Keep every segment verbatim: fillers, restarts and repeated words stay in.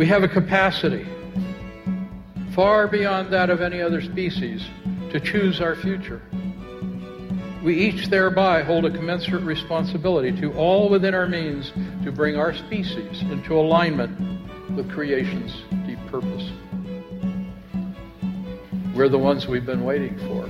We have a capacity far beyond that of any other species to choose our future. We each thereby hold a commensurate responsibility to all within our means to bring our species into alignment with creation's deep purpose. We're the ones we've been waiting for.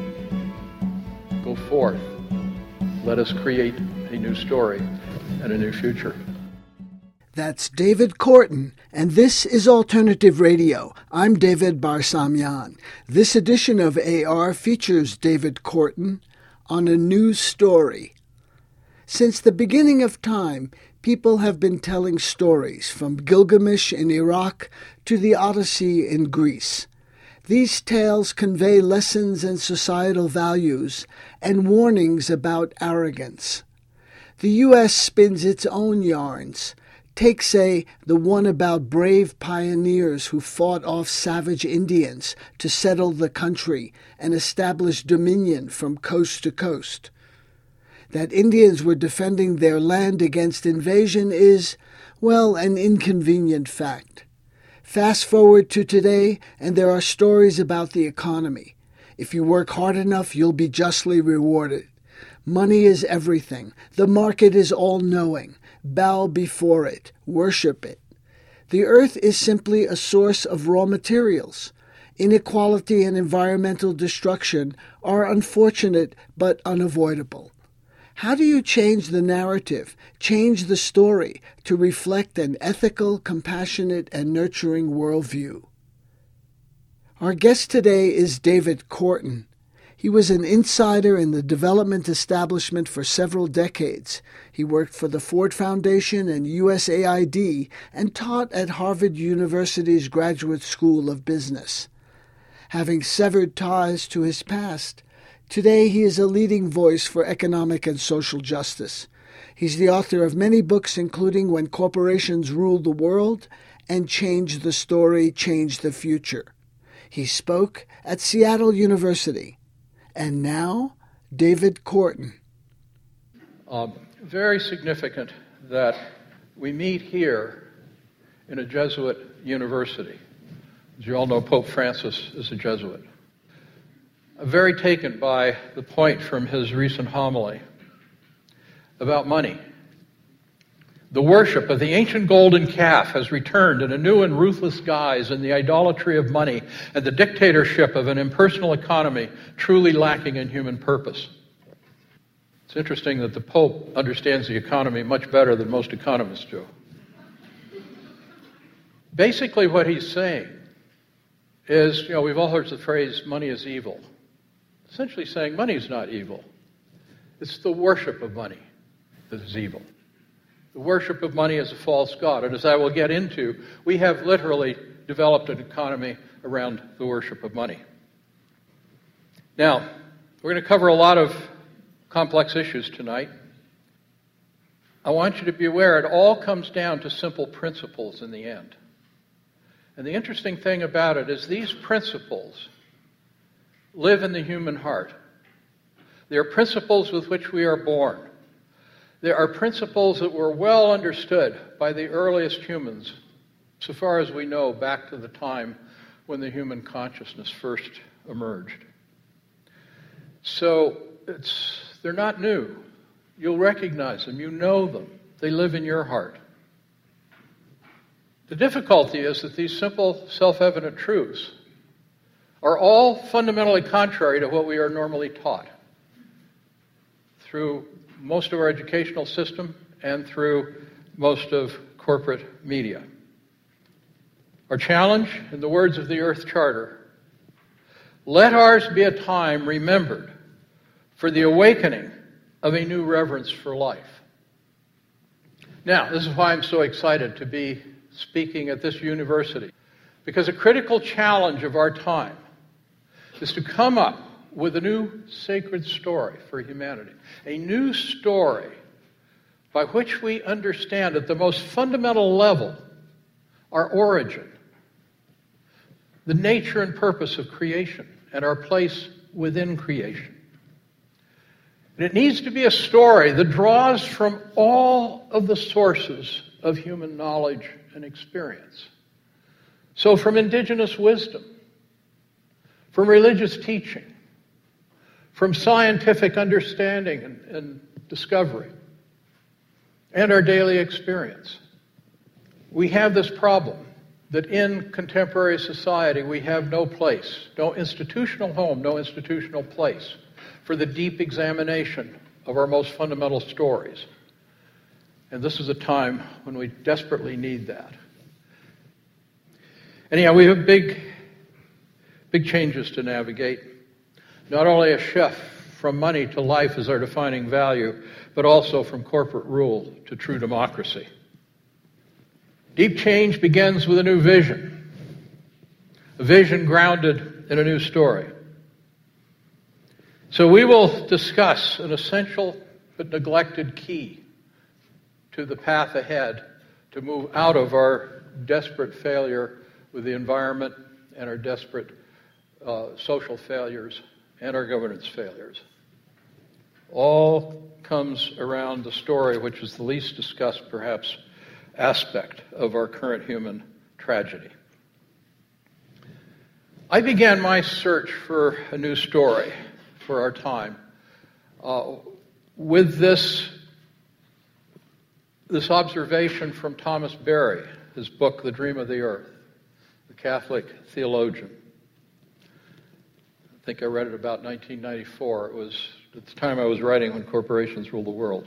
Go forth. Let us create a new story and a new future. That's David Korten, and this is Alternative Radio. I'm David Barsamian. This edition of A R features David Korten on a new story. Since the beginning of time, people have been telling stories, from Gilgamesh in Iraq to the Odyssey in Greece. These tales convey lessons and societal values and warnings about arrogance. The U S spins its own yarns. Take, say, the one about brave pioneers who fought off savage Indians to settle the country and establish dominion from coast to coast. That Indians were defending their land against invasion is, well, an inconvenient fact. Fast forward to today, and there are stories about the economy. If you work hard enough, you'll be justly rewarded. Money is everything. The market is all-knowing. Bow before it. Worship it. The earth is simply a source of raw materials. Inequality and environmental destruction are unfortunate but unavoidable. How do you change the narrative, change the story to reflect an ethical, compassionate, and nurturing worldview? Our guest today is David Korten. He was an insider in the development establishment for several decades. He worked for the Ford Foundation and U S A I D and taught at Harvard University's Graduate School of Business. Having severed ties to his past, today he is a leading voice for economic and social justice. He's the author of many books, including When Corporations Rule the World and Change the Story, Change the Future. He spoke at Seattle University. And now, David Korten. Um, very significant that we meet here in a Jesuit university. As you all know, Pope Francis is a Jesuit. I'm very taken by the point from his recent homily about money. The worship of the ancient golden calf has returned in a new and ruthless guise in the idolatry of money and the dictatorship of an impersonal economy truly lacking in human purpose. It's interesting that the Pope understands the economy much better than most economists do. Basically what he's saying is, you know, we've all heard the phrase, money is evil. Essentially saying money is not evil. It's the worship of money that is evil. The worship of money is a false god. And as I will get into, we have literally developed an economy around the worship of money. Now, we're going to cover a lot of complex issues tonight. I want you to be aware it all comes down to simple principles in the end. And the interesting thing about it is these principles live in the human heart. They are principles with which we are born. There are principles that were well understood by the earliest humans, so far as we know, back to the time when the human consciousness first emerged. So it's, they're not new. You'll recognize them. You know them. They live in your heart. The difficulty is that these simple, self-evident truths are all fundamentally contrary to what we are normally taught through most of our educational system and through most of corporate media. Our challenge, in the words of the Earth Charter, let ours be a time remembered for the awakening of a new reverence for life. Now, this is why I'm so excited to be speaking at this university, because a critical challenge of our time is to come up with a new sacred story for humanity, a new story by which we understand at the most fundamental level our origin, the nature and purpose of creation, and our place within creation. And it needs to be a story that draws from all of the sources of human knowledge and experience. So from indigenous wisdom, from religious teaching, from scientific understanding and, and discovery, and our daily experience, we have this problem that in contemporary society we have no place, no institutional home, no institutional place for the deep examination of our most fundamental stories. And this is a time when we desperately need that. Anyhow, we have big, big changes to navigate. Not only a shift from money to life as our defining value, but also from corporate rule to true democracy. Deep change begins with a new vision, a vision grounded in a new story. So we will discuss an essential but neglected key to the path ahead to move out of our desperate failure with the environment and our desperate uh, social failures and our governance failures. All comes around the story, which is the least discussed, perhaps, aspect of our current human tragedy. I began my search for a new story for our time uh, with this, this observation from Thomas Berry, his book, The Dream of the Earth, the Catholic theologian. I think I read it about nineteen ninety-four. It was at the time I was writing When Corporations Rule the World.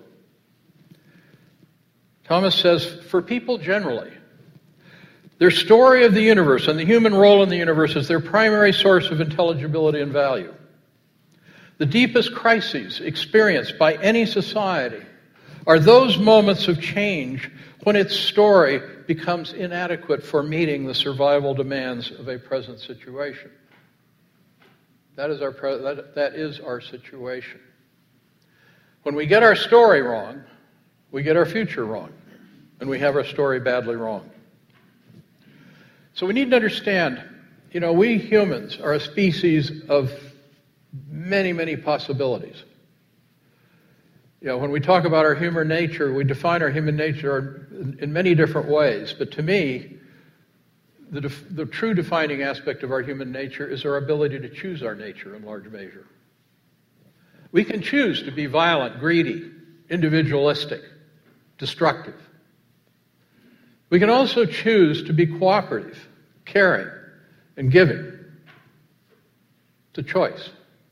Thomas says, for people generally, their story of the universe and the human role in the universe is their primary source of intelligibility and value. The deepest crises experienced by any society are those moments of change when its story becomes inadequate for meeting the survival demands of a present situation. That is our, that, that is our situation. When we get our story wrong, we get our future wrong, and we have our story badly wrong. So we need to understand, you know, we humans are a species of many, many possibilities. You know, when we talk about our human nature, we define our human nature in, in many different ways, but to me, the, def- the true defining aspect of our human nature is our ability to choose our nature in large measure. We can choose to be violent, greedy, individualistic, destructive. We can also choose to be cooperative, caring, and giving. It's a choice.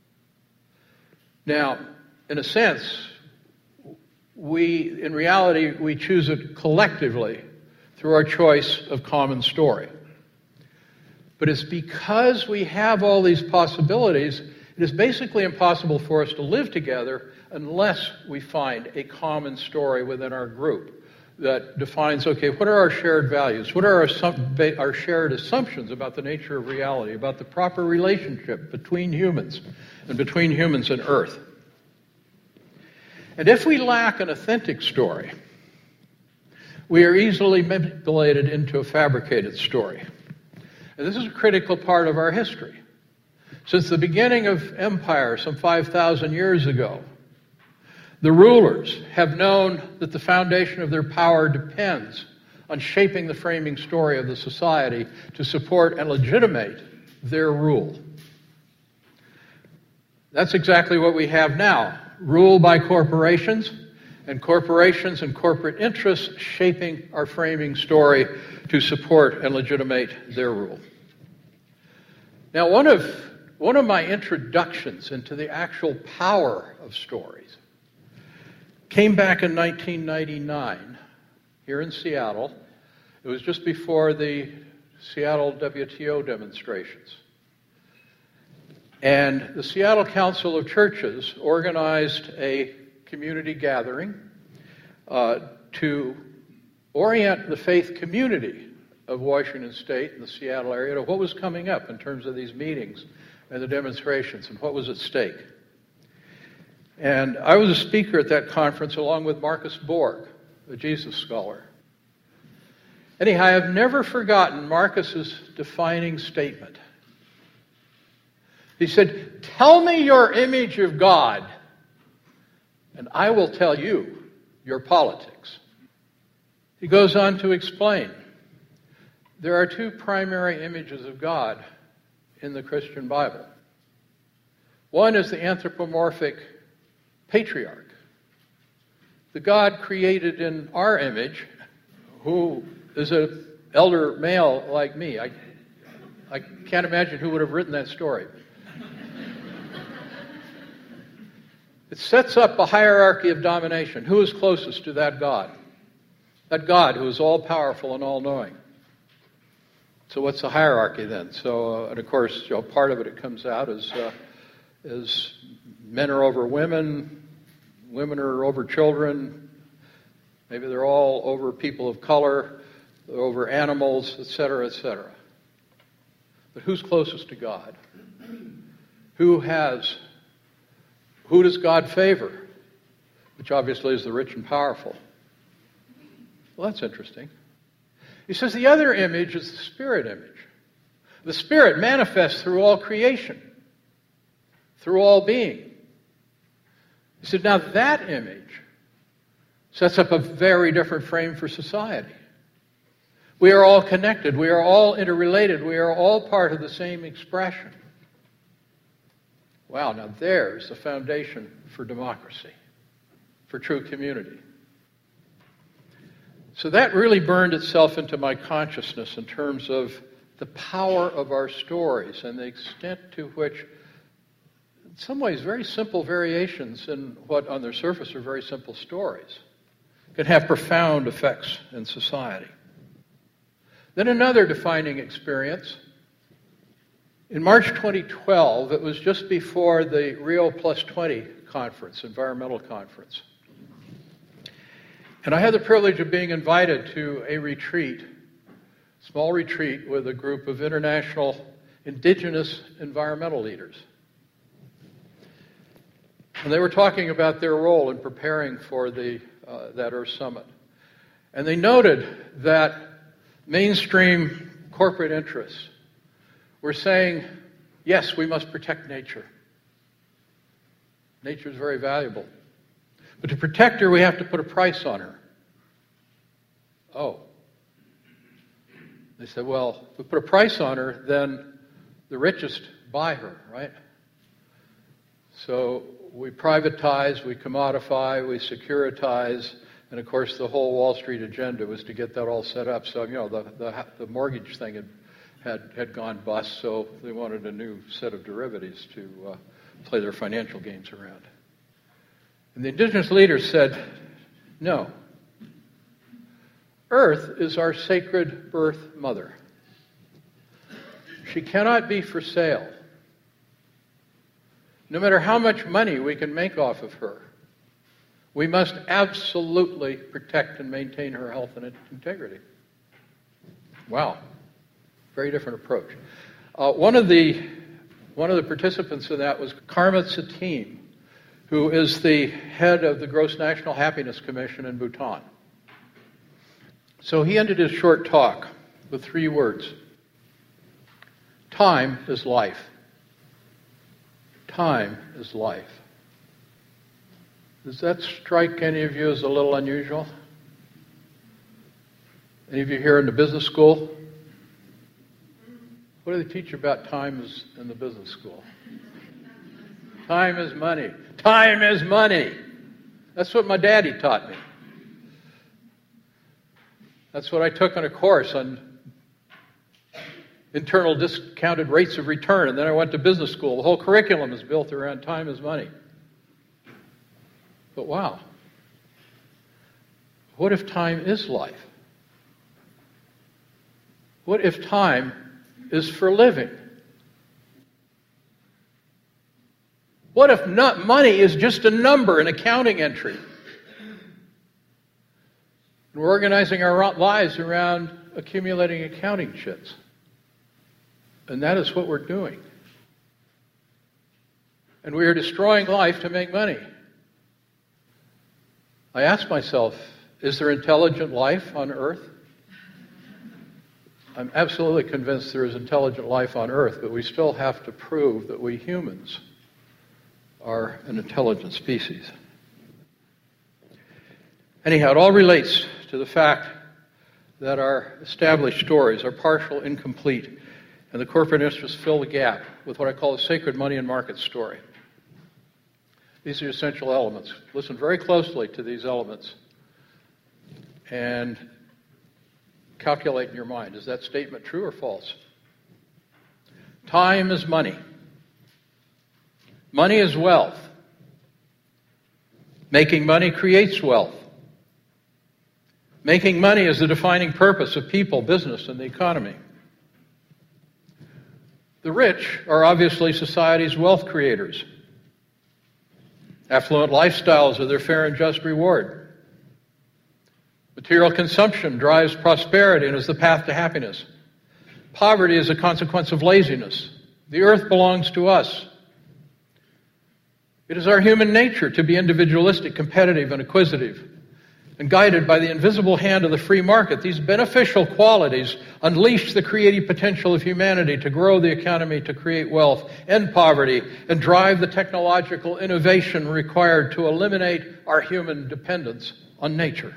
Now, in a sense, we, in reality, we choose it collectively through our choice of common story. But it's because we have all these possibilities, it is basically impossible for us to live together unless we find a common story within our group that defines, okay, what are our shared values? What are our, assum- our shared assumptions about the nature of reality, about the proper relationship between humans and between humans and Earth? And if we lack an authentic story, we are easily manipulated into a fabricated story. And this is a critical part of our history. Since the beginning of empire some five thousand years ago, the rulers have known that the foundation of their power depends on shaping the framing story of the society to support and legitimate their rule. That's exactly what we have now. Rule by corporations, and corporations and corporate interests shaping our framing story to support and legitimate their rule. Now, one of, one of my introductions into the actual power of stories came back in nineteen ninety-nine here in Seattle. It was just before the Seattle W T O demonstrations. And the Seattle Council of Churches organized a community gathering uh, to orient the faith community of Washington State and the Seattle area to what was coming up in terms of these meetings and the demonstrations and what was at stake. And I was a speaker at that conference along with Marcus Borg, a Jesus scholar. Anyhow, I have never forgotten Marcus's defining statement. He said, "Tell me your image of God, and I will tell you your politics." He goes on to explain there are two primary images of God in the Christian Bible. One is the anthropomorphic patriarch, the God created in our image, who is an elder male like me. I, I can't imagine who would have written that story. It sets up a hierarchy of domination. Who is closest to that God? That God who is all-powerful and all-knowing. So what's the hierarchy then? So, uh, and of course, you know, part of it, it comes out is, uh, is men are over women, women are over children, maybe they're all over people of color, they're over animals, et cetera, et cetera. But who's closest to God? Who has, who does God favor? Which obviously is the rich and powerful. Well, that's interesting. He says the other image is the spirit image. The spirit manifests through all creation, through all being. He said, now that image sets up a very different frame for society. We are all connected. We are all interrelated. We are all part of the same expression. Wow, now there's the foundation for democracy, for true community. So that really burned itself into my consciousness in terms of the power of our stories and the extent to which, in some ways, very simple variations in what on their surface are very simple stories can have profound effects in society. Then another defining experience. In March twenty twelve, it was just before the Rio Plus twenty conference, environmental conference. And I had the privilege of being invited to a retreat, small retreat with a group of international indigenous environmental leaders. And they were talking about their role in preparing for the uh, that Earth Summit. And they noted that mainstream corporate interests were saying, yes, we must protect nature. Nature is very valuable. But to protect her, we have to put a price on her. Oh. They said, well, if we put a price on her, then the richest buy her, right? So we privatize, we commodify, we securitize, and of course the whole Wall Street agenda was to get that all set up. So, you know, the the, the mortgage thing had, had had gone bust, so they wanted a new set of derivatives to uh, play their financial games around. And the indigenous leaders said, no. Earth is our sacred birth mother. She cannot be for sale. No matter how much money we can make off of her, we must absolutely protect and maintain her health and integrity. Wow. Very different approach. Uh, one of the one of the participants in that was Karma Satim, who is the head of the Gross National Happiness Commission in Bhutan. So he ended his short talk with three words. Time is life. Time is life. Does that strike any of you as a little unusual? Any of you here in the business school? What do they teach about time in the business school? Time is money. Time is money. That's what my daddy taught me. That's what I took on a course on internal discounted rates of return, and then I went to business school. The whole curriculum is built around time is money. But wow, what if time is life? What if time is for living? What if not money is just a number, an accounting entry? And we're organizing our lives around accumulating accounting chits. And that is what we're doing. And we are destroying life to make money. I ask myself, is there intelligent life on Earth? I'm absolutely convinced there is intelligent life on Earth, but we still have to prove that we humans are an intelligent species. Anyhow, it all relates to the fact that our established stories are partial, incomplete, and the corporate interests fill the gap with what I call a sacred money and market story. These are essential elements. Listen very closely to these elements and calculate in your mind, is that statement true or false? Time is money. Money is wealth. Making money creates wealth. Making money is the defining purpose of people, business, and the economy. The rich are obviously society's wealth creators. Affluent lifestyles are their fair and just reward. Material consumption drives prosperity and is the path to happiness. Poverty is a consequence of laziness. The earth belongs to us. It is our human nature to be individualistic, competitive, and acquisitive. And guided by the invisible hand of the free market, these beneficial qualities unleash the creative potential of humanity to grow the economy, to create wealth, end poverty, and drive the technological innovation required to eliminate our human dependence on nature.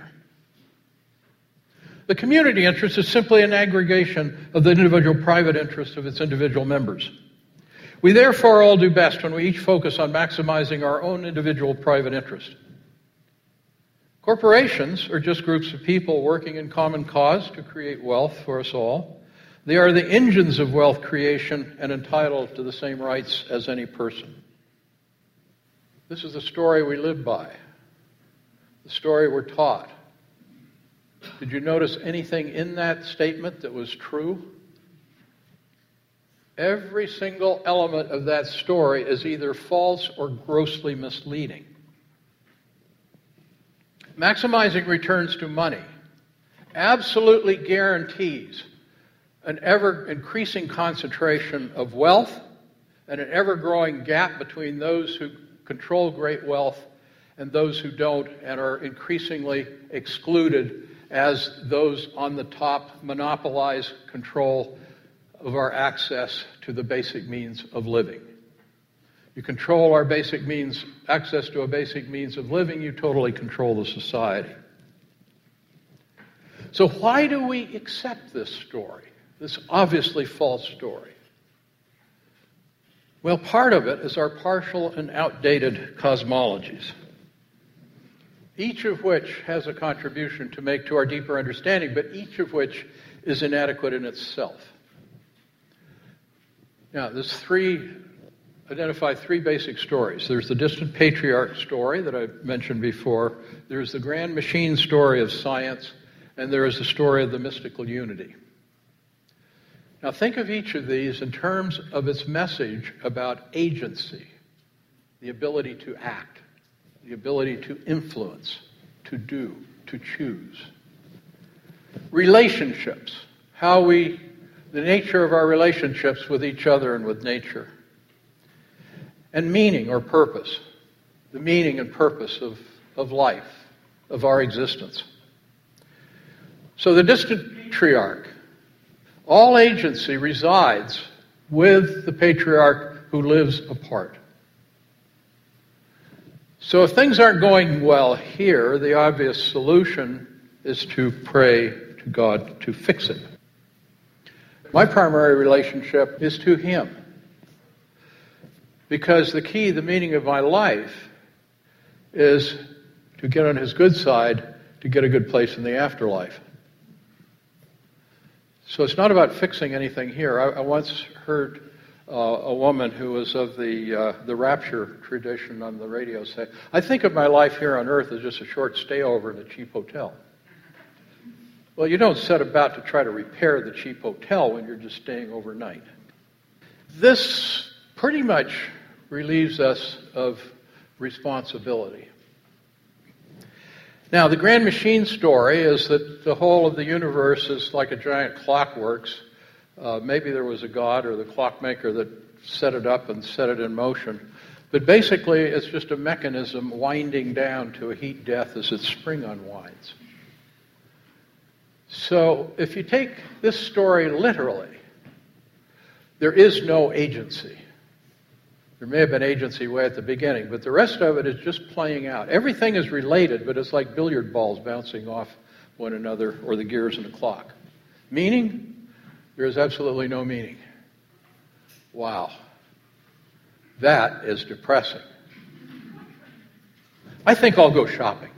The community interest is simply an aggregation of the individual private interest of its individual members. We therefore all do best when we each focus on maximizing our own individual private interest. Corporations are just groups of people working in common cause to create wealth for us all. They are the engines of wealth creation and entitled to the same rights as any person. This is the story we live by, the story we're taught. Did you notice anything in that statement that was true? Every single element of that story is either false or grossly misleading. Maximizing returns to money absolutely guarantees an ever-increasing concentration of wealth and an ever-growing gap between those who control great wealth and those who don't and are increasingly excluded as those on the top monopolize control of our access to the basic means of living. You control our basic means, access to a basic means of living, you totally control the society. So why do we accept this story, this obviously false story? Well, part of it is our partial and outdated cosmologies, each of which has a contribution to make to our deeper understanding, but each of which is inadequate in itself. Now, there's three Identify three basic stories. There's the distant patriarch story that I mentioned before. There's the grand machine story of science. And there is the story of the mystical unity. Now think of each of these in terms of its message about agency, the ability to act, the ability to influence, to do, to choose. Relationships, how we, the nature of our relationships with each other and with nature. And meaning or purpose, the meaning and purpose of, of life, of our existence. So the distant patriarch, all agency resides with the patriarch who lives apart. So if things aren't going well here, the obvious solution is to pray to God to fix it. My primary relationship is to Him. Because the key, the meaning of my life, is to get on His good side, to get a good place in the afterlife. So it's not about fixing anything here. I, I once heard uh, a woman who was of the uh, the rapture tradition on the radio say, "I think of my life here on earth as just a short stay over in a cheap hotel." Well, you don't set about to try to repair the cheap hotel when you're just staying overnight. This pretty much relieves us of responsibility. Now, the grand machine story is that the whole of the universe is like a giant clockworks. Uh, maybe there was a god or the clockmaker that set it up and set it in motion. But basically, it's just a mechanism winding down to a heat death as its spring unwinds. So, if you take this story literally, there is no agency. There may have been agency way at the beginning, but the rest of it is just playing out. Everything is related, but it's like billiard balls bouncing off one another or the gears in a clock. Meaning? There is absolutely no meaning. Wow. That is depressing. I think I'll go shopping.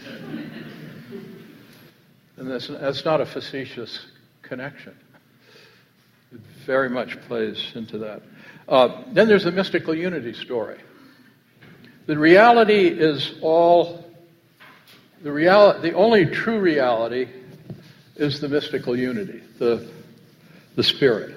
And that's, that's not a facetious connection. It very much plays into that. Uh, then there's the mystical unity story. The reality is all, the reality, the only true reality is the mystical unity, the, the spirit.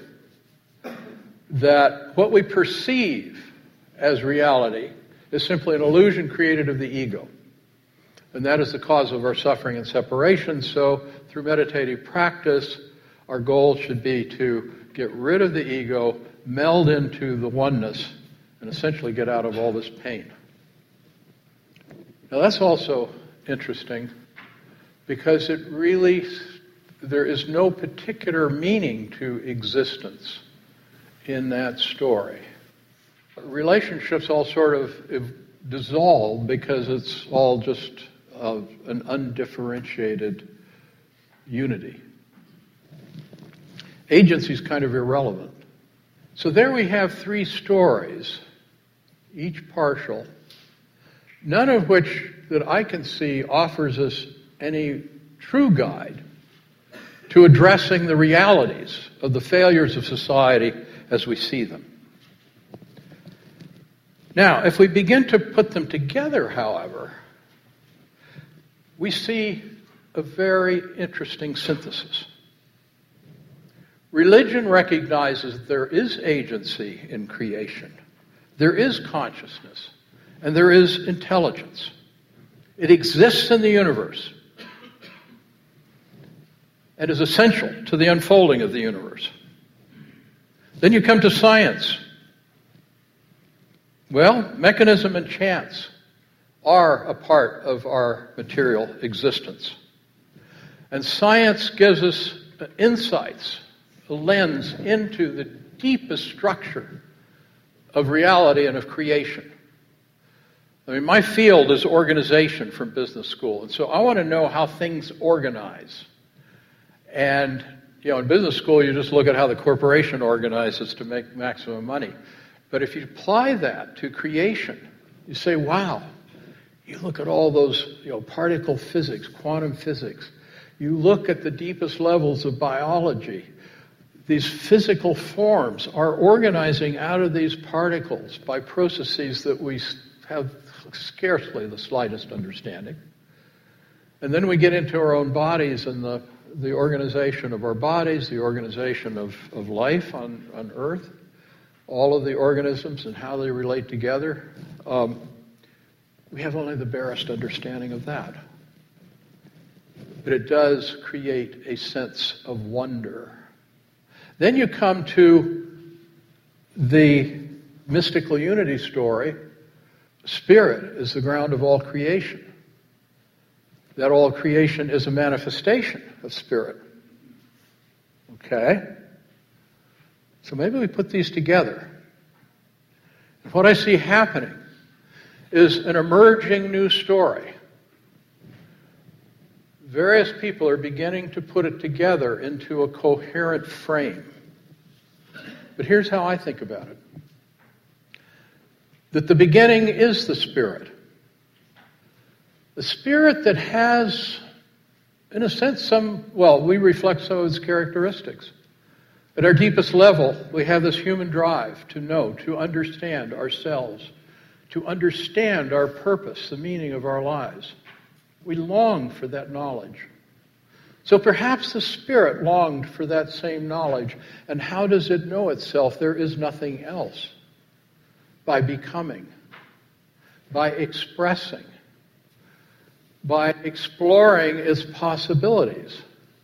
That what we perceive as reality is simply an illusion created of the ego. And that is the cause of our suffering and separation. So through meditative practice, our goal should be to get rid of the ego, meld into the oneness, and essentially get out of all this pain. Now that's also interesting because it really, there is no particular meaning to existence in that story. Relationships all sort of dissolve because it's all just uh, an undifferentiated unity. Agency is kind of irrelevant. So there we have three stories, each partial, none of which that I can see offers us any true guide to addressing the realities of the failures of society as we see them. Now, if we begin to put them together, however, we see a very interesting synthesis. Religion recognizes there is agency in creation. There is consciousness. And there is intelligence. It exists in the universe. And is essential to the unfolding of the universe. Then you come to science. Well, mechanism and chance are a part of our material existence. And science gives us insights, a lens into the deepest structure of reality and of creation. I mean, my field is organization from business school, and so I want to know how things organize. And, you know, in business school, you just look at how the corporation organizes to make maximum money. But if you apply that to creation, you say, wow, you look at all those, you know, particle physics, quantum physics. You look at the deepest levels of biology. These physical forms are organizing out of these particles by processes that we have scarcely the slightest understanding. And then we get into our own bodies and the, the organization of our bodies, the organization of, of life on, on Earth, all of the organisms and how they relate together. Um, we have only the barest understanding of that. But it does create a sense of wonder. Then you come to the mystical unity story. Spirit is the ground of all creation. That all creation is a manifestation of spirit. Okay? So maybe we put these together. And what I see happening is an emerging new story. Various people are beginning to put it together into a coherent frame. But here's how I think about it. That the beginning is the spirit. The spirit that has, in a sense, some, well, we reflect some of its characteristics. At our deepest level, we have this human drive to know, to understand ourselves, to understand our purpose, the meaning of our lives. We long for that knowledge. So perhaps the spirit longed for that same knowledge. And how does it know itself? There is nothing else. By becoming, by expressing, by exploring its possibilities.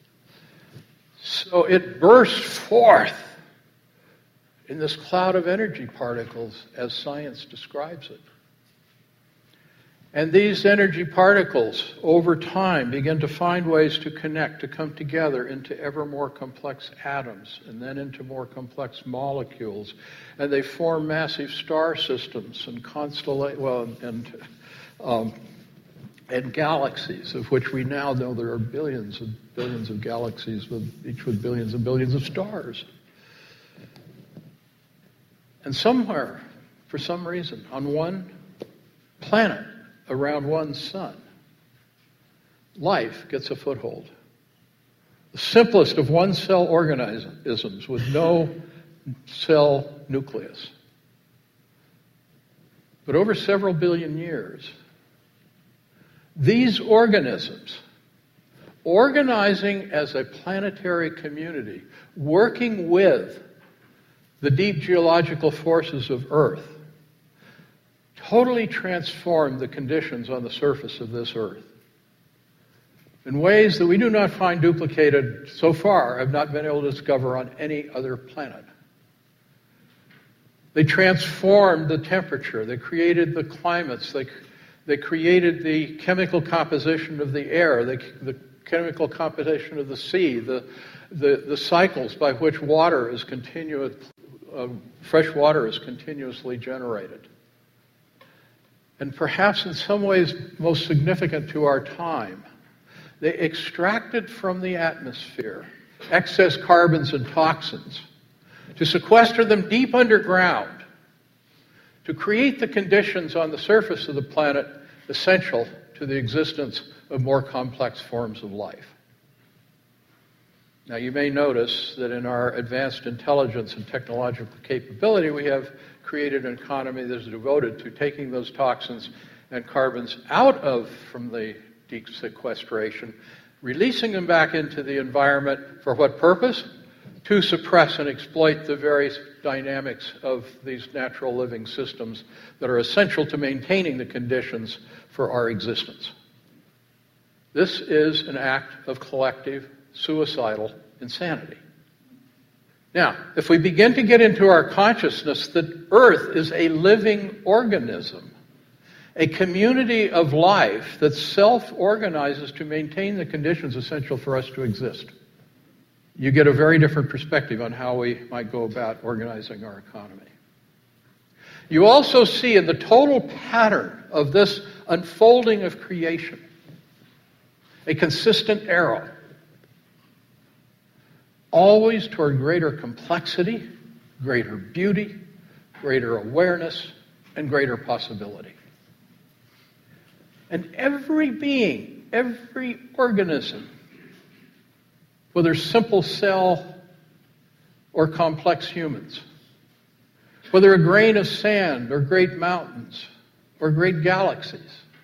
So it bursts forth in this cloud of energy particles as science describes it. And these energy particles, over time, begin to find ways to connect, to come together into ever more complex atoms, and then into more complex molecules. And they form massive star systems and constellations, well, and um, and galaxies, of which we now know there are billions and billions of galaxies, with each with billions and billions of stars. And somewhere, for some reason, on one planet around one sun, life gets a foothold. The simplest of one-cell organisms with no cell nucleus. But over several billion years, these organisms, organizing as a planetary community, working with the deep geological forces of Earth, totally transformed the conditions on the surface of this Earth in ways that we do not find duplicated so far, have not been able to discover on any other planet. They transformed the temperature, they created the climates, they, they created the chemical composition of the air, the, the chemical composition of the sea, the, the, the cycles by which water is continuous, uh, fresh water is continuously generated. And perhaps in some ways most significant to our time, they extracted from the atmosphere excess carbons and toxins to sequester them deep underground, to create the conditions on the surface of the planet essential to the existence of more complex forms of life. Now, you may notice that in our advanced intelligence and technological capability, we have created an economy that is devoted to taking those toxins and carbons out of from the deep sequestration, releasing them back into the environment for what purpose? To suppress and exploit the various dynamics of these natural living systems that are essential to maintaining the conditions for our existence. This is an act of collective, suicidal insanity. Now, if we begin to get into our consciousness that Earth is a living organism, a community of life that self-organizes to maintain the conditions essential for us to exist, you get a very different perspective on how we might go about organizing our economy. You also see in the total pattern of this unfolding of creation a consistent arrow, always toward greater complexity, greater beauty, greater awareness, and greater possibility. And every being, every organism, whether simple cell or complex humans, whether a grain of sand or great mountains or great galaxies,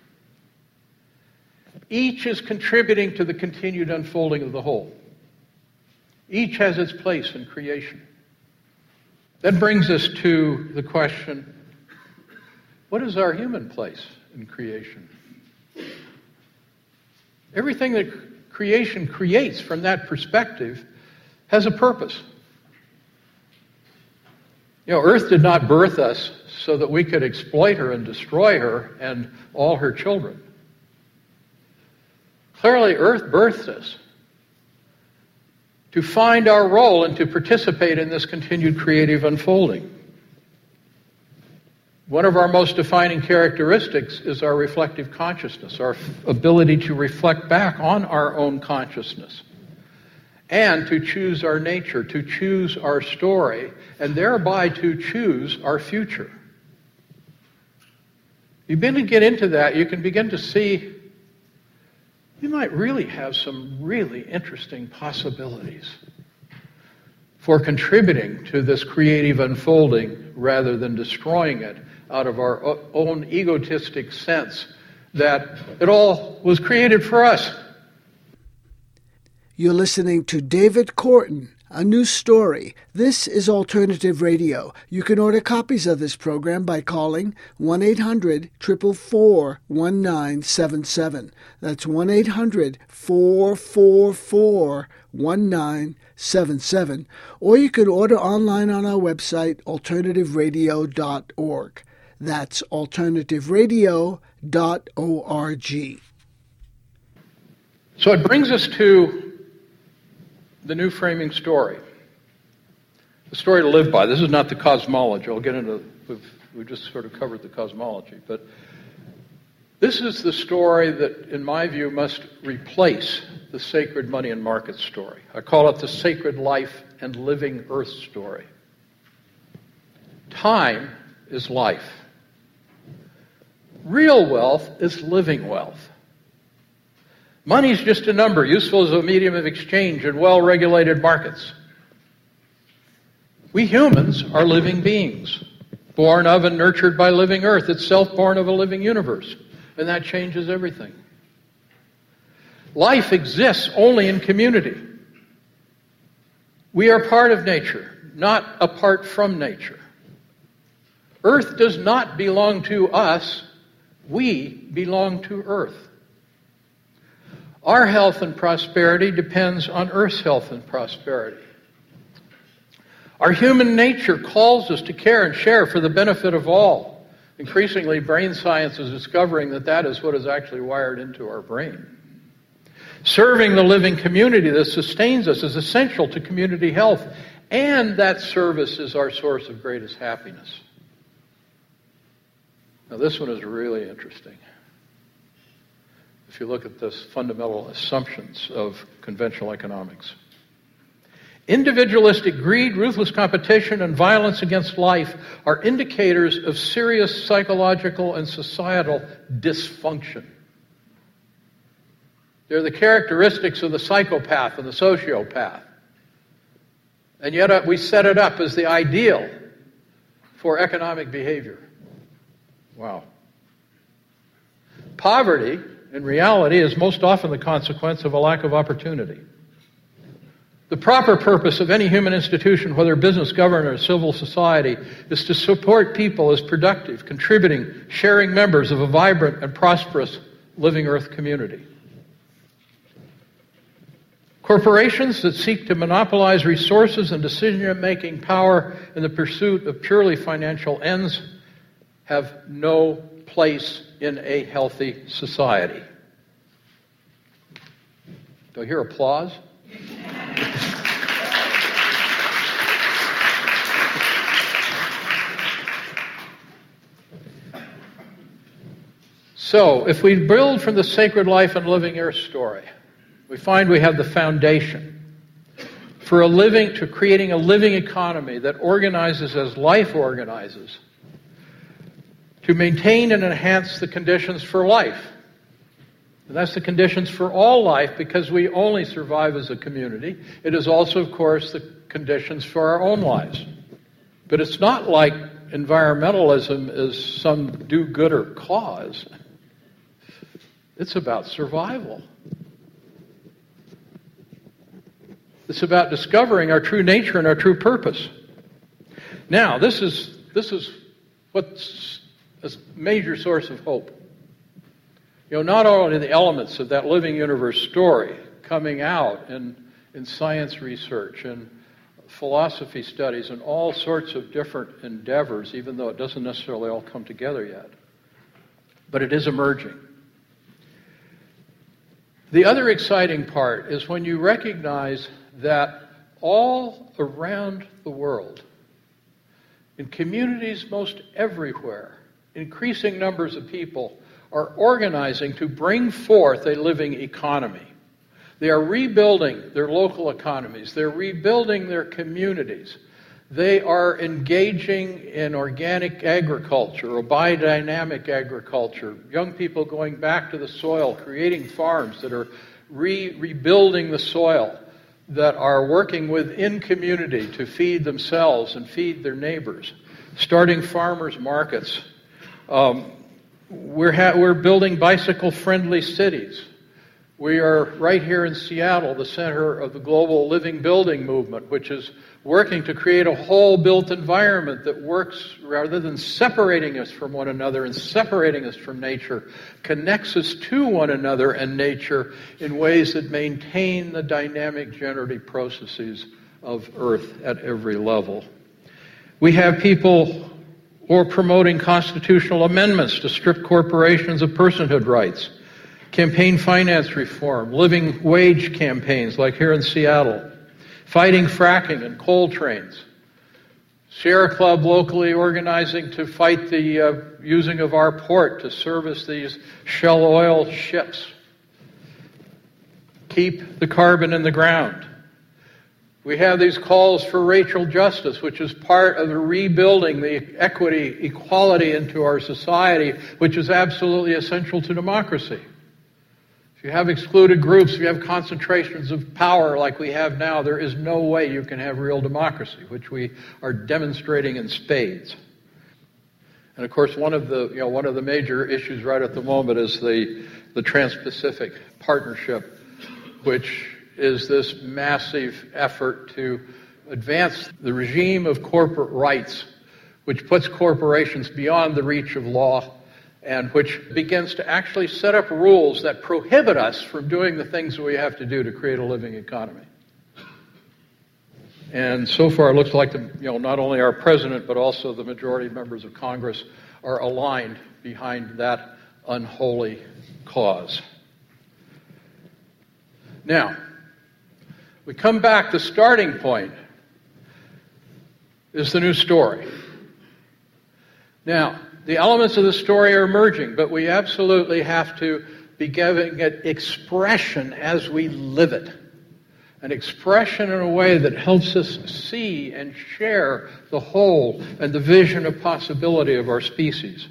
each is contributing to the continued unfolding of the whole. Each has its place in creation. That brings us to the question, what is our human place in creation? Everything that creation creates from that perspective has a purpose. You know, Earth did not birth us so that we could exploit her and destroy her and all her children. Clearly, Earth birthed us to find our role and to participate in this continued creative unfolding. One of our most defining characteristics is our reflective consciousness, our ability to reflect back on our own consciousness and to choose our nature, to choose our story, and thereby to choose our future. You begin to get into that, you can begin to see you might really have some really interesting possibilities for contributing to this creative unfolding rather than destroying it out of our own egotistic sense that it all was created for us. You're listening to David Korten, A New Story. This is Alternative Radio. You can order copies of this program by calling one eight hundred, four four four, one nine seven seven. That's one eight hundred, four four four, one nine seven seven. Or you can order online on our website, alternative radio dot org. That's alternative radio dot org. So it brings us to the new framing story. The story to live by. This is not the cosmology. I'll get into, we've, we've just sort of covered the cosmology. But This is the story that, in my view, must replace the sacred money and market story. I call it the sacred life and living earth story. Time is life. Real wealth is living wealth. Money is just a number, useful as a medium of exchange in well-regulated markets. We humans are living beings, born of and nurtured by living earth, itself born of a living universe, and that changes everything. Life exists only in community. We are part of nature, not apart from nature. Earth does not belong to us. We belong to Earth. Our health and prosperity depends on Earth's health and prosperity. Our human nature calls us to care and share for the benefit of all. Increasingly, brain science is discovering that that is what is actually wired into our brain. Serving the living community that sustains us is essential to community health, and that service is our source of greatest happiness. Now, this one is really interesting. If you look at the fundamental assumptions of conventional economics. Individualistic greed, ruthless competition, and violence against life are indicators of serious psychological and societal dysfunction. They're the characteristics of the psychopath and the sociopath. And yet uh, we set it up as the ideal for economic behavior. Wow. Poverty, in reality, is most often the consequence of a lack of opportunity. The proper purpose of any human institution, whether business, government, or civil society, is to support people as productive, contributing, sharing members of a vibrant and prosperous living earth community. Corporations that seek to monopolize resources and decision-making power in the pursuit of purely financial ends have no place in a healthy society. Do I hear applause? So, if we build from the sacred life and living earth story, we find we have the foundation for a living, to creating a living economy that organizes as life organizes, to maintain and enhance the conditions for life. And that's the conditions for all life, because we only survive as a community. It is also, of course, the conditions for our own lives. But it's not like environmentalism is some do-gooder cause. It's about survival. It's about discovering our true nature and our true purpose. Now, this is this is what's a major source of hope. You know, not only the elements of that living universe story coming out in, in science research and philosophy studies and all sorts of different endeavors, even though it doesn't necessarily all come together yet. But it is emerging. The other exciting part is when you recognize that all around the world, in communities most everywhere, increasing numbers of people are organizing to bring forth a living economy. They are rebuilding their local economies. They're rebuilding their communities. They are engaging in organic agriculture or biodynamic agriculture. Young people going back to the soil, creating farms that are re- rebuilding the soil, that are working within community to feed themselves and feed their neighbors, starting farmers markets. Um, we're, ha- we're building bicycle-friendly cities. We are right here in Seattle, the center of the global living building movement, which is working to create a whole built environment that works, rather than separating us from one another and separating us from nature, connects us to one another and nature in ways that maintain the dynamic generative processes of Earth at every level. We have people who are promoting constitutional amendments to strip corporations of personhood rights, campaign finance reform, living wage campaigns like here in Seattle, fighting fracking and coal trains, Sierra Club locally organizing to fight the uh, using of our port to service these Shell oil ships. Keep the carbon in the ground. We have these calls for racial justice, which is part of the rebuilding the equity, equality into our society, which is absolutely essential to democracy. If you have excluded groups, if you have concentrations of power like we have now, there is no way you can have real democracy, which we are demonstrating in spades. And of course, one of the you know one of the major issues right at the moment is the the Trans-Pacific Partnership, which is this massive effort to advance the regime of corporate rights, which puts corporations beyond the reach of law, and which begins to actually set up rules that prohibit us from doing the things that we have to do to create a living economy. And so far it looks like the, you know, not only our president, but also the majority members of Congress are aligned behind that unholy cause. Now, we come back, the starting point is the new story. Now, the elements of the story are emerging, but we absolutely have to be giving it expression as we live it. An expression in a way that helps us see and share the whole and the vision of possibility of our species.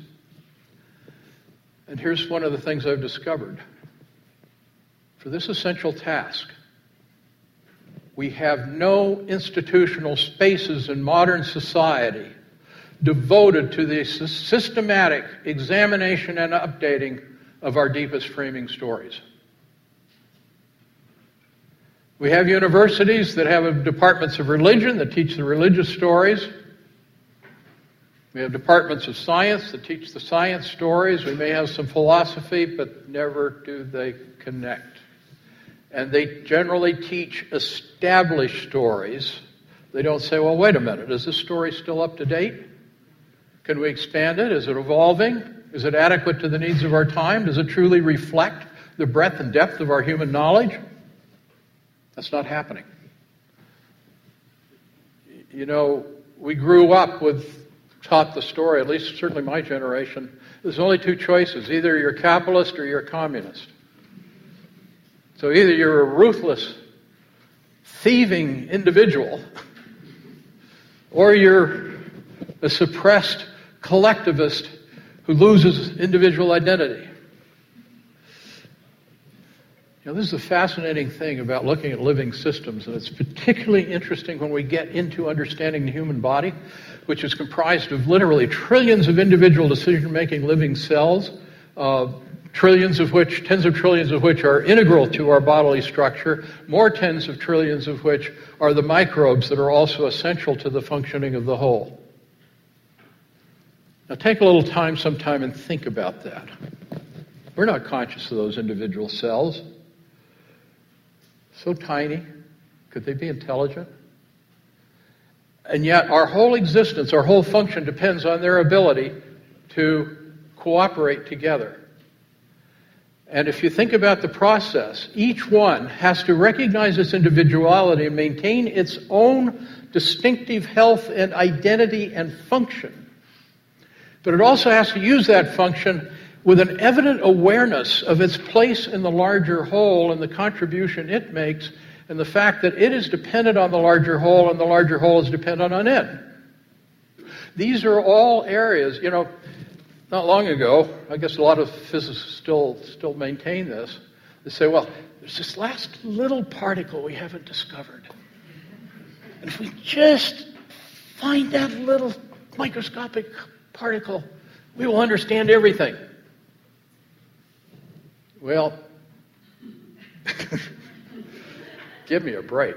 And here's one of the things I've discovered. For this essential task, we have no institutional spaces in modern society devoted to the systematic examination and updating of our deepest framing stories. We have universities that have departments of religion that teach the religious stories. We have departments of science that teach the science stories. We may have some philosophy, but never do they connect. And they generally teach established stories. They don't say, well, wait a minute, is this story still up to date? Can we expand it? Is it evolving? Is it adequate to the needs of our time? Does it truly reflect the breadth and depth of our human knowledge? That's not happening. You know, we grew up with, taught the story, at least certainly my generation, there's only two choices. Either you're a capitalist or you're a communist. So either you're a ruthless, thieving individual, or you're a suppressed collectivist who loses individual identity. You know, this is a fascinating thing about looking at living systems, and it's particularly interesting when we get into understanding the human body, which is comprised of literally trillions of individual decision-making living cells, uh, trillions of which, tens of trillions of which are integral to our bodily structure, more tens of trillions of which are the microbes that are also essential to the functioning of the whole. Now take a little time sometime and think about that. We're not conscious of those individual cells. So tiny. Could they be intelligent? And yet our whole existence, our whole function depends on their ability to cooperate together. And if you think about the process, each one has to recognize its individuality and maintain its own distinctive health and identity and function. But it also has to use that function with an evident awareness of its place in the larger whole and the contribution it makes, and the fact that it is dependent on the larger whole and the larger whole is dependent on it. These are all areas, you know, not long ago, I guess a lot of physicists still still maintain this. They say, well, there's this last little particle we haven't discovered. And if we just find that little microscopic particle, we will understand everything. Well, give me a break.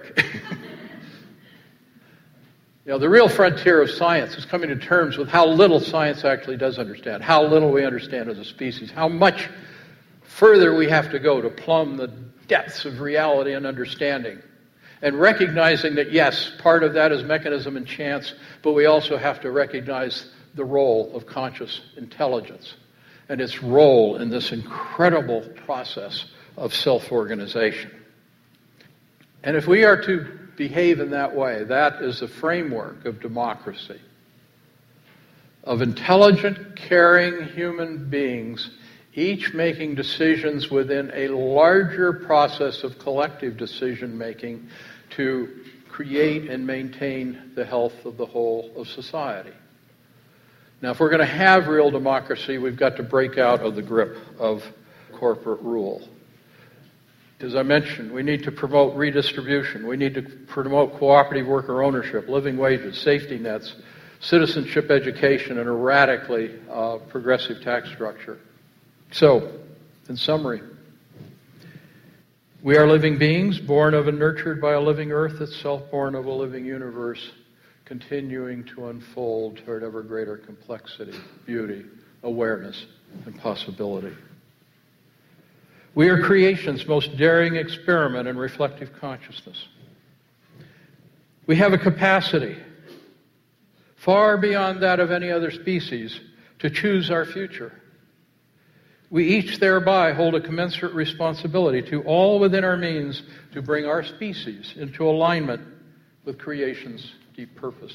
You know, the real frontier of science is coming to terms with how little science actually does understand, how little we understand as a species, how much further we have to go to plumb the depths of reality and understanding. And recognizing that, yes, part of that is mechanism and chance, but we also have to recognize the role of conscious intelligence and its role in this incredible process of self-organization. And if we are to behave in that way. That is the framework of democracy, of intelligent, caring human beings, each making decisions within a larger process of collective decision-making to create and maintain the health of the whole of society. Now, if we're going to have real democracy, we've got to break out of the grip of corporate rule. As I mentioned, we need to promote redistribution. We need to promote cooperative worker ownership, living wages, safety nets, citizenship education, and a radically uh, progressive tax structure. So, in summary, we are living beings, born of and nurtured by a living earth itself, born of a living universe, continuing to unfold toward ever greater complexity, beauty, awareness, and possibility. We are creation's most daring experiment in reflective consciousness. We have a capacity far beyond that of any other species to choose our future. We each thereby hold a commensurate responsibility to all within our means to bring our species into alignment with creation's deep purpose.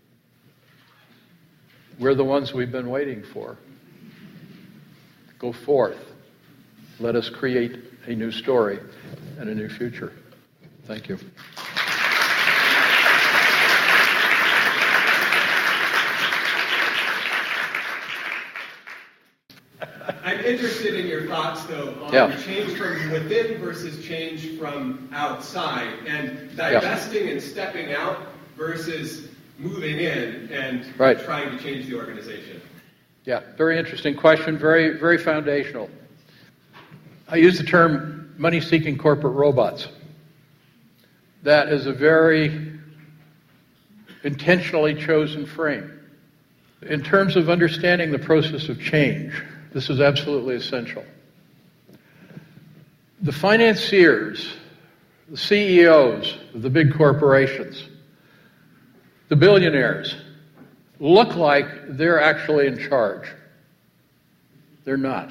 We're the ones we've been waiting for. Go forth. Let us create a new story and a new future. Thank you. I'm interested in your thoughts, though, on yeah. change from within versus change from outside, and divesting yeah. and stepping out versus moving in and right. trying to change the organization. Yeah, very interesting question, very, very foundational. I use the term money-seeking corporate robots. That is a very intentionally chosen frame. In terms of understanding the process of change, this is absolutely essential. The financiers, the C E Os of the big corporations, the billionaires, look like they're actually in charge. They're not.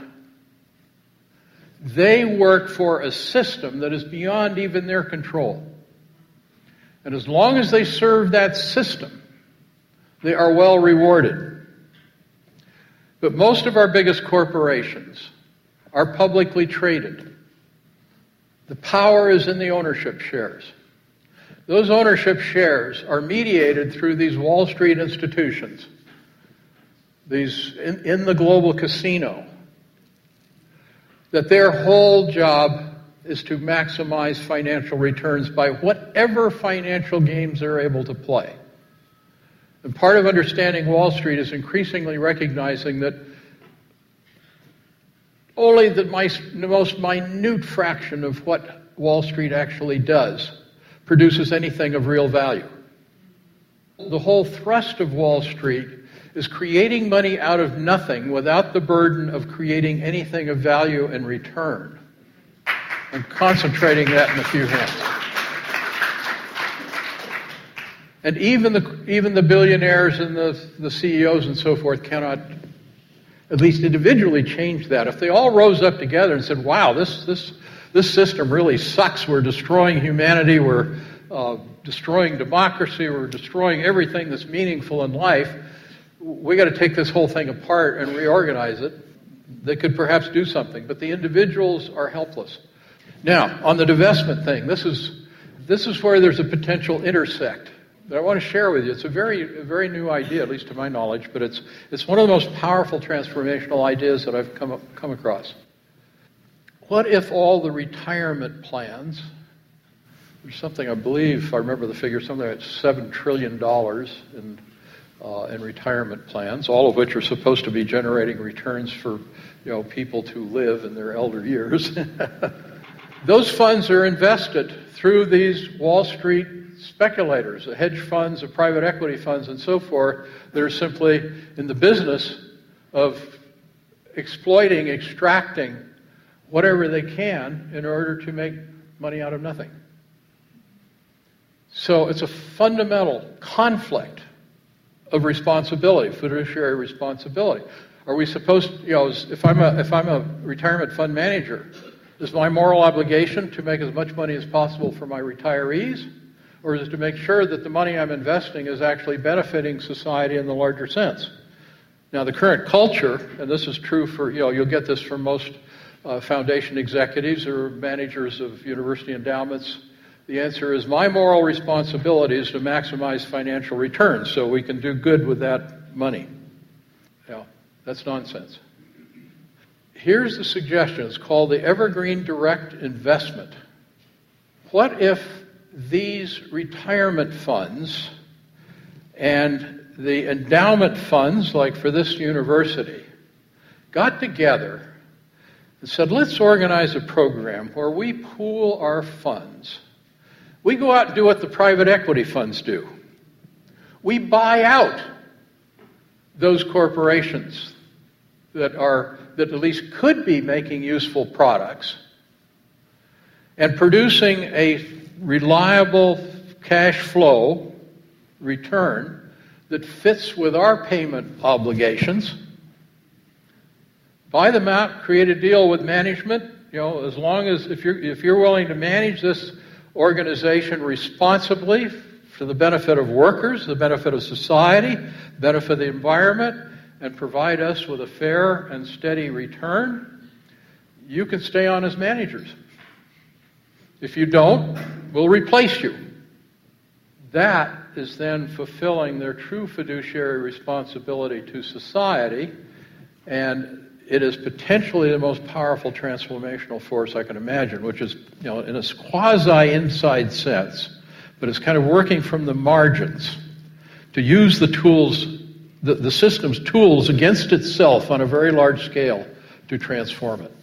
They work for a system that is beyond even their control. And as long as they serve that system, they are well rewarded. But most of our biggest corporations are publicly traded. The power is in the ownership shares. Those ownership shares are mediated through these Wall Street institutions, these in, in the global casino, that their whole job is to maximize financial returns by whatever financial games they're able to play. And part of understanding Wall Street is increasingly recognizing that only the most minute fraction of what Wall Street actually does produces anything of real value. The whole thrust of Wall Street is creating money out of nothing without the burden of creating anything of value and return, and concentrating that in a few hands. And even the even the billionaires and the, the C E Os and so forth cannot, at least individually, change that. If they all rose up together and said, wow, this this this system really sucks, we're destroying humanity, we're uh, destroying democracy, we're destroying everything that's meaningful in life, we got to take this whole thing apart and reorganize it, they could perhaps do something. But the individuals are helpless. Now, on the divestment thing, this is this is where there's a potential intersect that I want to share with you. It's a very, a very new idea, at least to my knowledge, but it's it's one of the most powerful transformational ideas that I've come come across. What if all the retirement plans, there's something I believe, if I remember the figure, something like seven trillion dollars in uh, in retirement plans, all of which are supposed to be generating returns for you know people to live in their elder years. Those funds are invested through these Wall Street speculators, the hedge funds, the private equity funds, and so forth, that are simply in the business of exploiting, extracting whatever they can in order to make money out of nothing. So it's a fundamental conflict of responsibility, fiduciary responsibility. Are we supposed, you know, if I'm a if I'm a retirement fund manager, is my moral obligation to make as much money as possible for my retirees? Or is it to make sure that the money I'm investing is actually benefiting society in the larger sense? Now, the current culture, and this is true for, you know, you'll get this from most uh, foundation executives or managers of university endowments. The answer is, my moral responsibility is to maximize financial returns so we can do good with that money. Yeah, that's nonsense. Here's the suggestion. It's called the Evergreen Direct Investment. What if these retirement funds and the endowment funds, like for this university, got together and said, let's organize a program where we pool our funds. We go out and do what the private equity funds do. We buy out those corporations that are that at least could be making useful products and producing a reliable cash flow return that fits with our payment obligations. Buy them out, create a deal with management, you know, as long as if you're if you're willing to manage this organization responsibly for the benefit of workers, the benefit of society, benefit of the environment, and provide us with a fair and steady return, you can stay on as managers. If you don't, we'll replace you. That is then fulfilling their true fiduciary responsibility to society, and it is potentially the most powerful transformational force I can imagine, which is, you know, in a quasi-inside sense, but it's kind of working from the margins to use the tools, the, the system's tools against itself on a very large scale to transform it.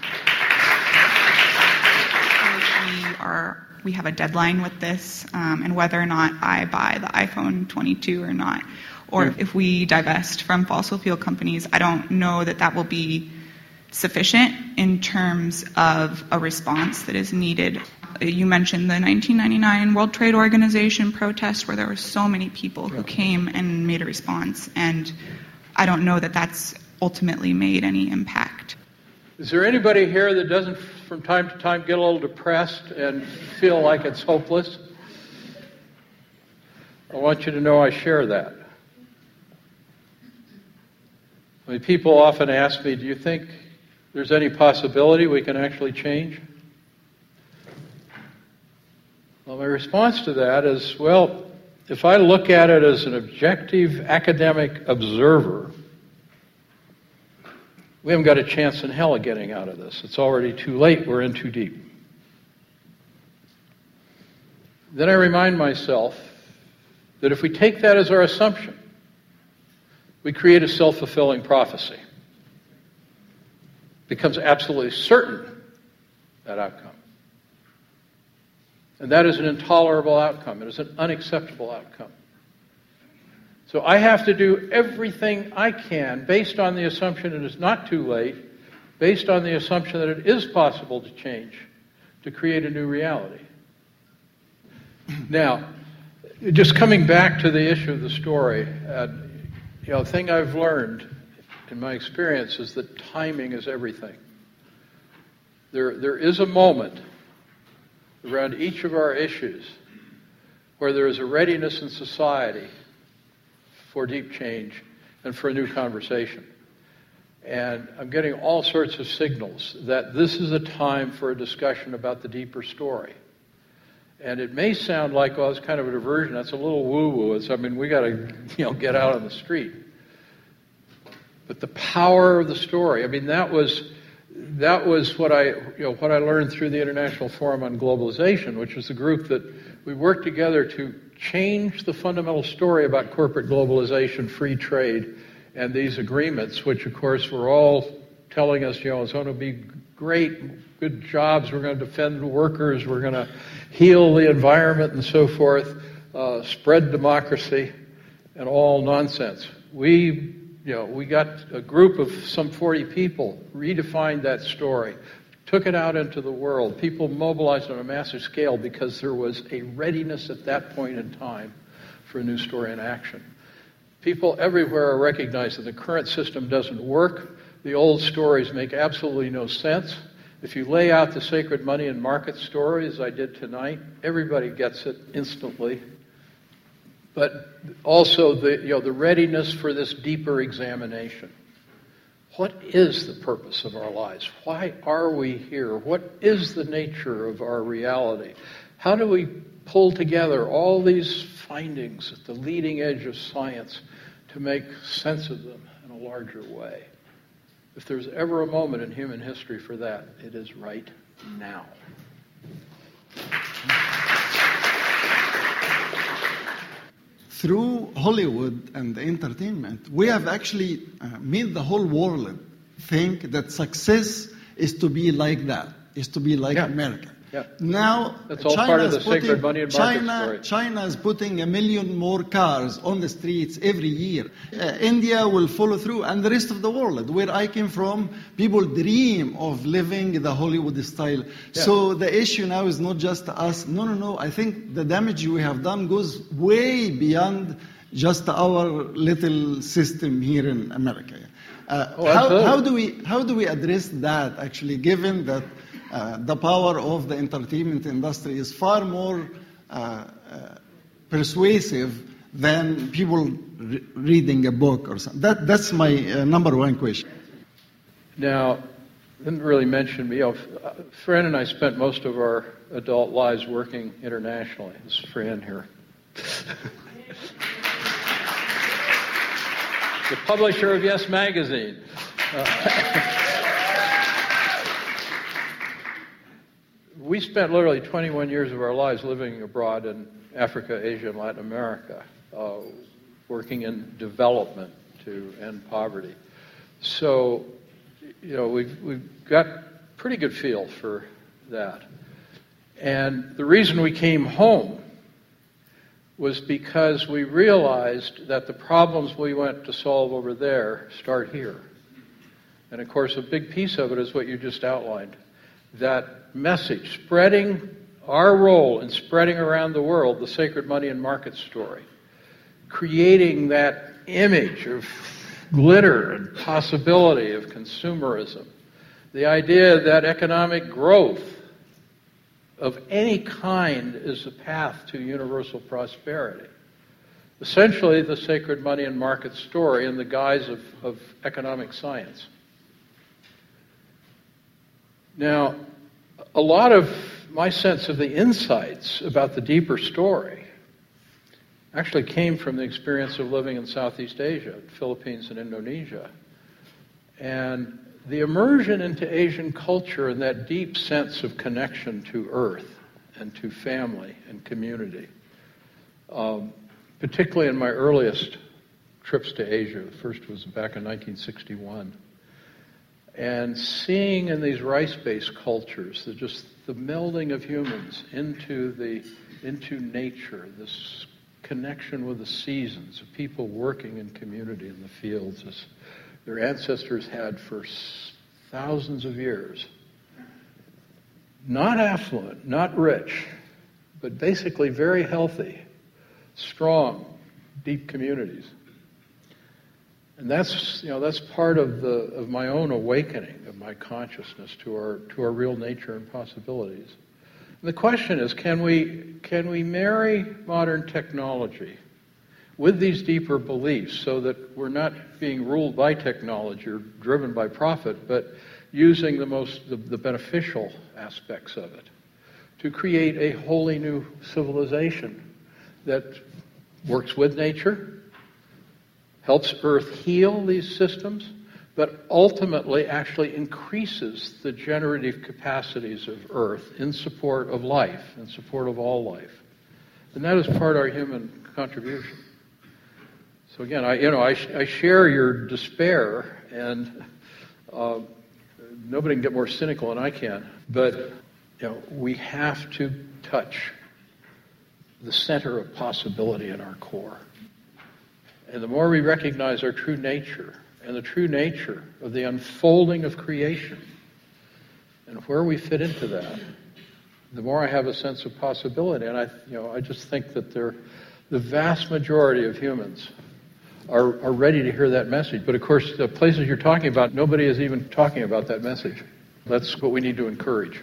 We are, we have a deadline with this, um, and whether or not I buy the iPhone twenty-two or not, or mm. if we divest from fossil fuel companies, I don't know that that will be sufficient in terms of a response that is needed. You mentioned the nineteen ninety-nine World Trade Organization protest where there were so many people who came and made a response, and I don't know that that's ultimately made any impact. Is there anybody here that doesn't from time to time get a little depressed and feel like it's hopeless? I want you to know I share that. I mean, people often ask me, do you think there's any possibility we can actually change? Well, my response to that is, well, if I look at it as an objective academic observer, we haven't got a chance in hell of getting out of this. It's already too late. We're in too deep. Then I remind myself that if we take that as our assumption, we create a self-fulfilling prophecy. It becomes absolutely certain, that outcome. And that is an intolerable outcome. It is an unacceptable outcome. So I have to do everything I can based on the assumption it is not too late, based on the assumption that it is possible to change, to create a new reality. Now, just coming back to the issue of the story, uh, you know, the thing I've learned in my experience is that timing is everything. There, there is a moment around each of our issues where there is a readiness in society for deep change and for a new conversation. And I'm getting all sorts of signals that this is a time for a discussion about the deeper story. And it may sound like, well, it's kind of a diversion. That's a little woo-woo. It's, I mean, we got to, you know, get out on the street. But the power of the story. I mean, that was that was what I, you know, what I learned through the International Forum on Globalization, which was the group that we worked together to change the fundamental story about corporate globalization, free trade, and these agreements, which, of course, were all telling us, you know, it's going to be great, good jobs, we're going to defend the workers, we're going to heal the environment and so forth, uh, spread democracy, and all nonsense. We, you know, we got a group of some forty people, redefined that story, took it out into the world. People mobilized on a massive scale because there was a readiness at that point in time for a new story in action. People everywhere are recognizing the current system doesn't work. The old stories make absolutely no sense. If you lay out the sacred money and market story, as I did tonight, everybody gets it instantly. But also the, you know, the readiness for this deeper examination. What is the purpose of our lives? Why are we here? What is the nature of our reality? How do we pull together all these findings at the leading edge of science to make sense of them in a larger way? If there's ever a moment in human history for that, it is right now. Through Hollywood and entertainment, we have actually uh, made the whole world think that success is to be like that, is to be like yeah. America. Yeah. Now, that's all China part of the is putting, sacred money and market China, story. China is putting a million more cars on the streets every year. Uh, India will follow through, and the rest of the world. Where I came from, people dream of living the Hollywood style. Yeah. So the issue now is not just us. No, no, no. I think the damage we have done goes way beyond just our little system here in America. Uh, oh, how, how do we how do we address that? Actually, given that. Uh, the power of the entertainment industry is far more uh, uh, persuasive than people re- reading a book or something. That, that's my uh, number one question. Now, didn't really mention me. You know, Fran and I spent most of our adult lives working internationally. This is Fran here. The publisher of Yes Magazine. Uh, We spent literally twenty-one years of our lives living abroad in Africa, Asia, and Latin America, uh, working in development to end poverty. So, you know, we've, we've got pretty good feel for that. And the reason we came home was because we realized that the problems we went to solve over there start here. And of course, a big piece of it is what you just outlined. That message, spreading our role in spreading around the world the sacred money and market story, creating that image of glitter and possibility of consumerism, the idea that economic growth of any kind is the path to universal prosperity. Essentially, the sacred money and market story in the guise of, of economic science. Now, a lot of my sense of the insights about the deeper story actually came from the experience of living in Southeast Asia, Philippines and Indonesia. And the immersion into Asian culture and that deep sense of connection to earth and to family and community, um, particularly in my earliest trips to Asia, the first was back in nineteen sixty-one. And seeing in these rice-based cultures the just the melding of humans into the into nature, this connection with the seasons, of people working in community in the fields as their ancestors had for thousands of years. Not affluent, not rich, but basically very healthy, strong, deep communities. And that's, you know, that's part of the of my own awakening of my consciousness to our to our real nature and possibilities. And the question is, can we can we marry modern technology with these deeper beliefs so that we're not being ruled by technology or driven by profit, but using the most the, the beneficial aspects of it to create a wholly new civilization that works with nature, helps Earth heal these systems, but ultimately actually increases the generative capacities of Earth in support of life, in support of all life. And that is part of our human contribution. So again, I, you know, I, I share your despair, and uh, nobody can get more cynical than I can, but you know, we have to touch the center of possibility in our core. And the more we recognize our true nature and the true nature of the unfolding of creation and where we fit into that, the more I have a sense of possibility. And I, you know, I just think that there, the vast majority of humans are, are ready to hear that message. But of course, the places you're talking about, nobody is even talking about that message. That's what we need to encourage.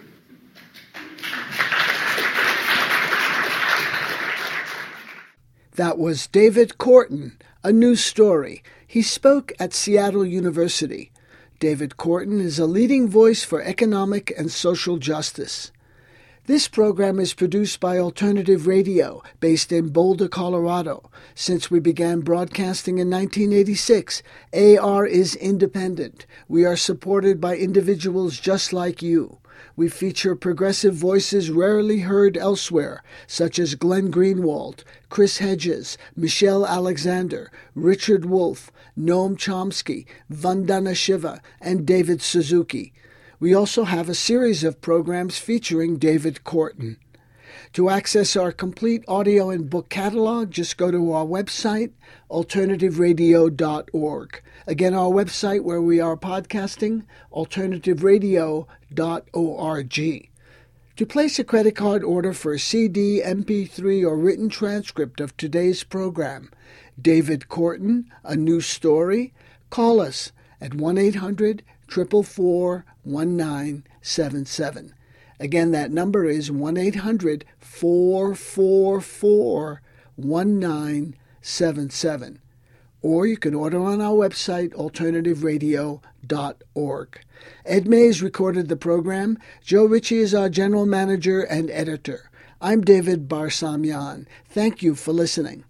That was David Korten, A New Story. He spoke at Seattle University. David Korten is a leading voice for economic and social justice. This program is produced by Alternative Radio, based in Boulder, Colorado. Since we began broadcasting in nineteen eighty-six, A R is independent. We are supported by individuals just like you. We feature progressive voices rarely heard elsewhere, such as Glenn Greenwald, Chris Hedges, Michelle Alexander, Richard Wolff, Noam Chomsky, Vandana Shiva, and David Suzuki. We also have a series of programs featuring David Korten. To access our complete audio and book catalog, just go to our website, alternative radio dot org. Again, our website where we are podcasting, alternative radio dot org. To place a credit card order for a C D, M P three, or written transcript of today's program, David Korten, A New Story, call us at one eight hundred, four four four, one nine seven seven. Again, that number is one eight hundred, four four four, one nine seven seven. Or you can order on our website, alternative radio dot org. Ed Mays recorded the program. Joe Ritchie is our general manager and editor. I'm David Barsamian. Thank you for listening.